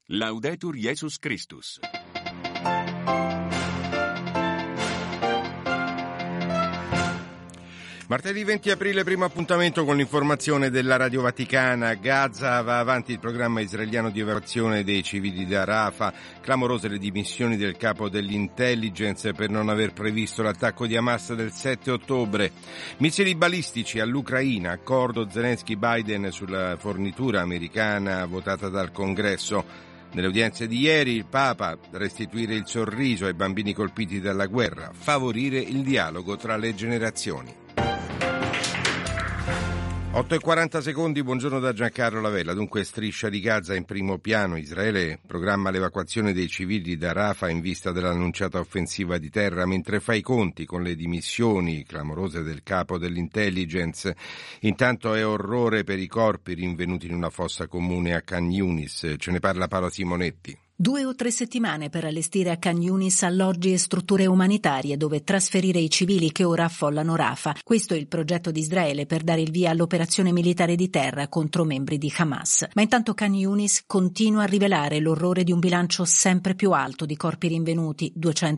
Laudetur Jesus Christus. Martedì 20 aprile, primo appuntamento con l'informazione della Radio Vaticana. Gaza, va avanti il programma israeliano di evacuazione dei civili da Rafah. Clamorose le dimissioni del capo dell'intelligence per non aver previsto l'attacco di Hamas del 7 ottobre. Missili balistici all'Ucraina, accordo Zelensky-Biden sulla fornitura americana votata dal Congresso. Nelle udienze di ieri il Papa: restituire il sorriso ai bambini colpiti dalla guerra, favorire il dialogo tra le generazioni. 8:40, buongiorno da Giancarlo Lavella. Dunque, striscia di Gaza in primo piano. Israele programma l'evacuazione dei civili da Rafah in vista dell'annunciata offensiva di terra, mentre fa i conti con le dimissioni clamorose del capo dell'intelligence. Intanto è orrore per i corpi rinvenuti in una fossa comune a Khan Yunis. Ce ne parla Paola Simonetti. 2 o 3 settimane per allestire a Khan Yunis alloggi e strutture umanitarie dove trasferire i civili che ora affollano Rafah. Questo è il progetto di Israele per dare il via all'operazione militare di terra contro membri di Hamas. Ma intanto Khan Yunis continua a rivelare l'orrore di un bilancio sempre più alto di corpi rinvenuti,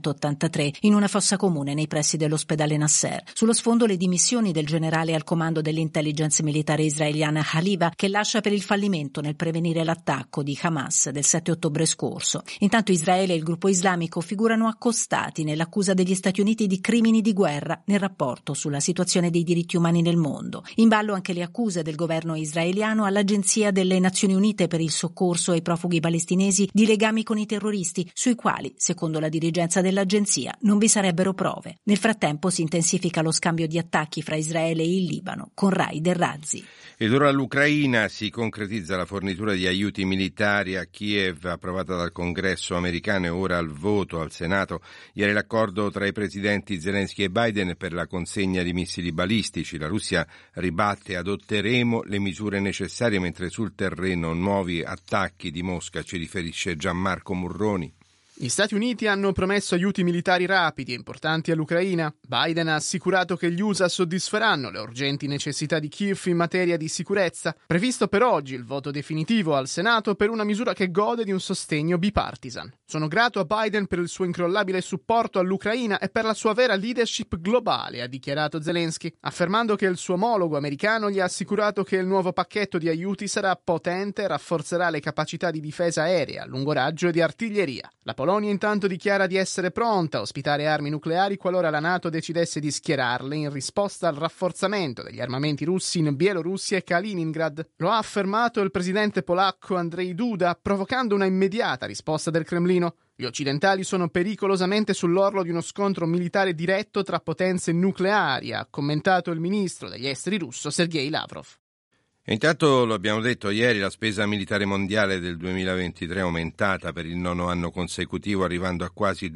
283, in una fossa comune nei pressi dell'ospedale Nasser. Sullo sfondo le dimissioni del generale al comando dell'intelligence militare israeliana Haliva, che lascia per il fallimento nel prevenire l'attacco di Hamas del 7 ottobre scorso. Intanto Israele e il gruppo islamico figurano accostati nell'accusa degli Stati Uniti di crimini di guerra nel rapporto sulla situazione dei diritti umani nel mondo. In ballo anche le accuse del governo israeliano all'Agenzia delle Nazioni Unite per il soccorso ai profughi palestinesi di legami con i terroristi, sui quali, secondo la dirigenza dell'agenzia, non vi sarebbero prove. Nel frattempo si intensifica lo scambio di attacchi fra Israele e il Libano, con raid e razzi. Ed ora all'Ucraina si concretizza la fornitura di aiuti militari a Kiev, approvata dal Congresso americano e ora al voto al Senato. Ieri l'accordo tra i presidenti Zelensky e Biden per la consegna di missili balistici. La Russia ribatte: adotteremo le misure necessarie, mentre sul terreno nuovi attacchi di Mosca, ci riferisce Gianmarco Murroni. Gli Stati Uniti hanno promesso aiuti militari rapidi e importanti all'Ucraina. Biden ha assicurato che gli USA soddisferanno le urgenti necessità di Kiev in materia di sicurezza. Previsto per oggi il voto definitivo al Senato per una misura che gode di un sostegno bipartisan. Sono grato a Biden per il suo incrollabile supporto all'Ucraina e per la sua vera leadership globale, ha dichiarato Zelensky, affermando che il suo omologo americano gli ha assicurato che il nuovo pacchetto di aiuti sarà potente e rafforzerà le capacità di difesa aerea, a lungo raggio e di artiglieria. La Polonia intanto dichiara di essere pronta a ospitare armi nucleari qualora la NATO decidesse di schierarle in risposta al rafforzamento degli armamenti russi in Bielorussia e Kaliningrad. Lo ha affermato il presidente polacco Andrzej Duda, provocando una immediata risposta del Cremlino. Gli occidentali sono pericolosamente sull'orlo di uno scontro militare diretto tra potenze nucleari, ha commentato il ministro degli esteri russo Sergei Lavrov. E intanto, lo abbiamo detto ieri, la spesa militare mondiale del 2023 è aumentata per il 9º anno consecutivo, arrivando a quasi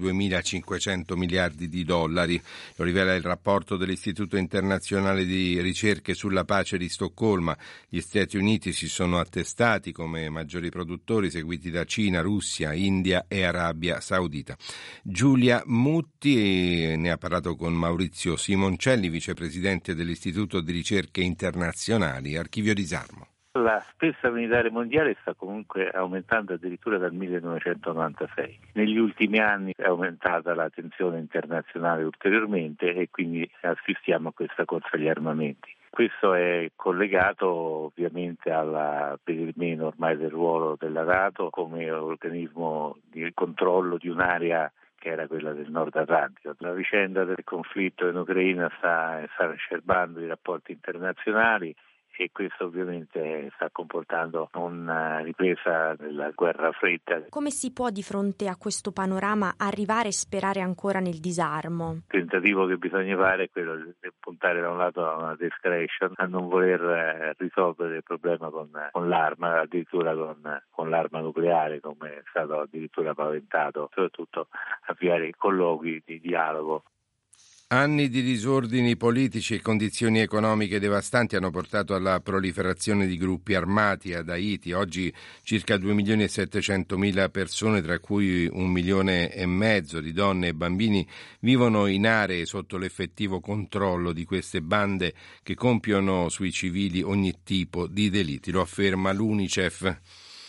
2.500 miliardi di dollari. Lo rivela il rapporto dell'Istituto Internazionale di Ricerche sulla Pace di Stoccolma. Gli Stati Uniti si sono attestati come maggiori produttori, seguiti da Cina, Russia, India e Arabia Saudita. Giulia Mutti ne ha parlato con Maurizio Simoncelli, vicepresidente dell'Istituto di Ricerche Internazionali, Archivio Disarmo. La spesa militare mondiale sta comunque aumentando addirittura dal 1996. Negli ultimi anni è aumentata la tensione internazionale ulteriormente e quindi assistiamo a questa corsa agli armamenti. Questo è collegato ovviamente al venir ormai del ruolo della NATO come organismo di controllo di un'area che era quella del Nord Atlantico. La vicenda del conflitto in Ucraina sta acerbando i rapporti internazionali e questo ovviamente sta comportando una ripresa della guerra fredda. Come si può di fronte a questo panorama arrivare e sperare ancora nel disarmo? Il tentativo che bisogna fare è quello di puntare da un lato a una de-escalation, a non voler risolvere il problema con l'arma, addirittura con l'arma nucleare, come è stato addirittura paventato, soprattutto avviare colloqui di dialogo. Anni di disordini politici e condizioni economiche devastanti hanno portato alla proliferazione di gruppi armati ad Haiti. Oggi circa 2.700.000 persone, tra cui 1,5 milioni di donne e bambini, vivono in aree sotto l'effettivo controllo di queste bande che compiono sui civili ogni tipo di delitti, lo afferma l'UNICEF.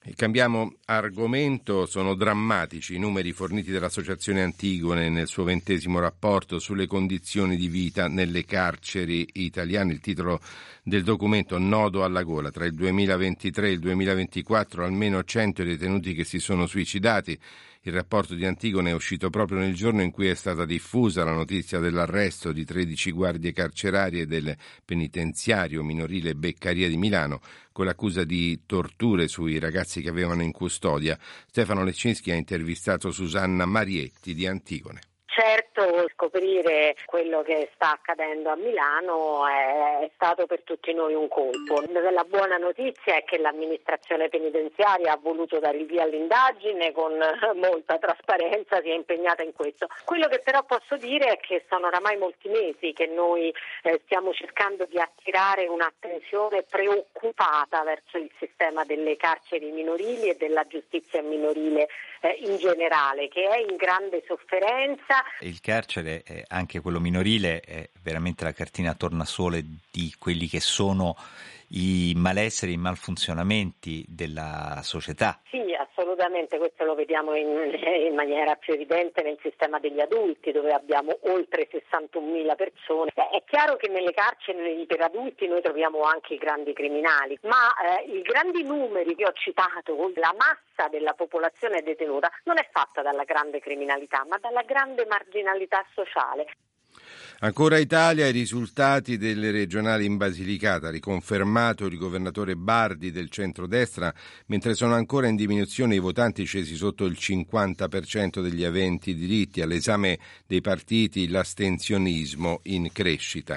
Cambiamo argomento, sono drammatici i numeri forniti dall'Associazione Antigone nel suo 20° rapporto sulle condizioni di vita nelle carceri italiane. Il titolo del documento: Nodo alla gola. Tra il 2023 e il 2024 almeno 100 detenuti che si sono suicidati. Il rapporto di Antigone è uscito proprio nel giorno in cui è stata diffusa la notizia dell'arresto di 13 guardie carcerarie del penitenziario minorile Beccaria di Milano con l'accusa di torture sui ragazzi che avevano in custodia. Stefano Leccinski ha intervistato Susanna Marietti di Antigone. Certo, scoprire quello che sta accadendo a Milano è stato per tutti noi un colpo. La buona notizia è che l'amministrazione penitenziaria ha voluto dare il via all'indagine con molta trasparenza, si è impegnata in questo. Quello che però posso dire è che sono oramai molti mesi che noi stiamo cercando di attirare un'attenzione preoccupata verso il sistema delle carceri minorili e della giustizia minorile in generale, che è in grande sofferenza. Il carcere, anche quello minorile, è veramente la cartina tornasole di quelli che sono i malesseri, i malfunzionamenti della società. Sì, assolutamente, questo lo vediamo in maniera più evidente nel sistema degli adulti, dove abbiamo oltre 61.000 persone. È chiaro che nelle carceri per adulti noi troviamo anche i grandi criminali, ma i grandi numeri che ho citato, la massa della popolazione detenuta, non è fatta dalla grande criminalità, ma dalla grande marginalità sociale. Ancora Italia, i risultati delle regionali in Basilicata, riconfermato il governatore Bardi del centrodestra, mentre sono ancora in diminuzione i votanti scesi sotto il 50% degli aventi diritti. All'esame dei partiti l'astensionismo in crescita.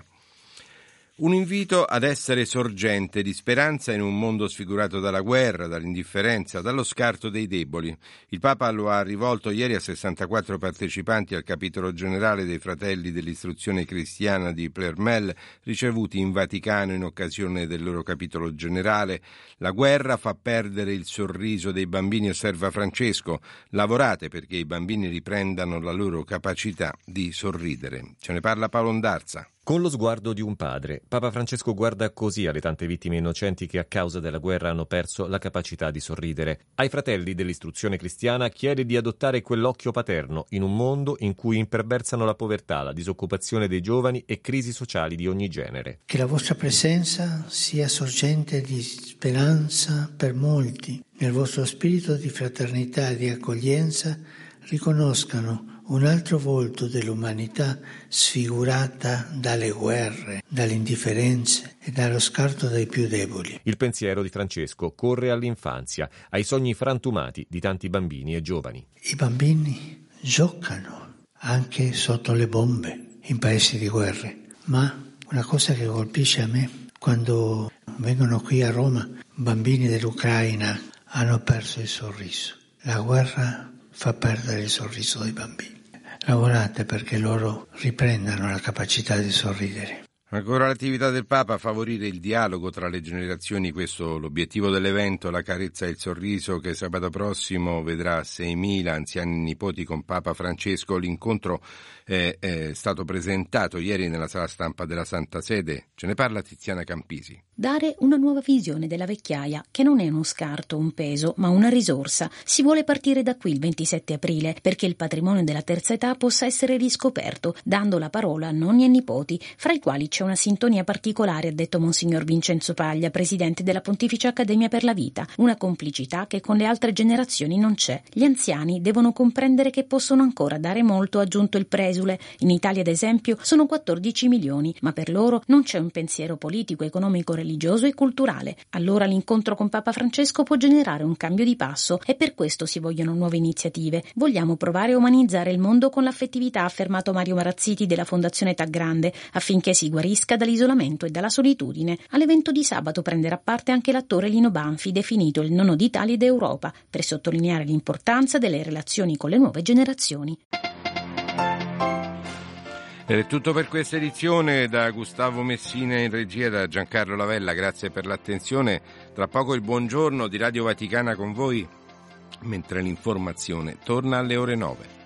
Un invito ad essere sorgente di speranza in un mondo sfigurato dalla guerra, dall'indifferenza, dallo scarto dei deboli. Il Papa lo ha rivolto ieri a 64 partecipanti al capitolo generale dei Fratelli dell'Istruzione Cristiana di Plermel, ricevuti in Vaticano in occasione del loro capitolo generale. La guerra fa perdere il sorriso dei bambini, osserva Francesco. Lavorate perché i bambini riprendano la loro capacità di sorridere. Ce ne parla Paolo Ondarza. Con lo sguardo di un padre, Papa Francesco guarda così alle tante vittime innocenti che a causa della guerra hanno perso la capacità di sorridere. Ai fratelli dell'Istruzione Cristiana chiede di adottare quell'occhio paterno in un mondo in cui imperversano la povertà, la disoccupazione dei giovani e crisi sociali di ogni genere. Che la vostra presenza sia sorgente di speranza per molti. Nel vostro spirito di fraternità e di accoglienza riconoscano un altro volto dell'umanità sfigurata dalle guerre, dalle indifferenze e dallo scarto dei più deboli. Il pensiero di Francesco corre all'infanzia, ai sogni frantumati di tanti bambini e giovani. I bambini giocano anche sotto le bombe in paesi di guerre, ma una cosa che colpisce a me, quando vengono qui a Roma, bambini dell'Ucraina hanno perso il sorriso. La guerra fa perdere il sorriso dei bambini. Lavorate perché loro riprendano la capacità di sorridere. Ancora l'attività del Papa, favorire il dialogo tra le generazioni, questo l'obiettivo dell'evento, la carezza e il sorriso, che sabato prossimo vedrà 6.000 anziani e nipoti con Papa Francesco. L'incontro è stato presentato ieri nella sala stampa della Santa Sede. Ce ne parla Tiziana Campisi. Dare una nuova visione della vecchiaia, che non è uno scarto, un peso, ma una risorsa. Si vuole partire da qui il 27 aprile, perché il patrimonio della terza età possa essere riscoperto, dando la parola a nonni e nipoti, fra i quali c'è una sintonia particolare, ha detto Monsignor Vincenzo Paglia, presidente della Pontificia Accademia per la Vita, una complicità che con le altre generazioni non c'è. Gli anziani devono comprendere che possono ancora dare molto, ha aggiunto il presule. In Italia, ad esempio, sono 14 milioni, ma per loro non c'è un pensiero politico, economico, religioso e culturale. Allora l'incontro con Papa Francesco può generare un cambio di passo e per questo si vogliono nuove iniziative. Vogliamo provare a umanizzare il mondo con l'affettività, ha affermato Mario Marazziti della Fondazione Età Grande, affinché si guarisca dall'isolamento e dalla solitudine. All'evento di sabato prenderà parte anche l'attore Lino Banfi, definito il nonno d'Italia ed Europa, per sottolineare l'importanza delle relazioni con le nuove generazioni. Ed è tutto per questa edizione. Da Gustavo Messina in regia, da Giancarlo Lavella, grazie per l'attenzione. Tra poco il buongiorno di Radio Vaticana con voi, mentre l'informazione torna alle ore 9.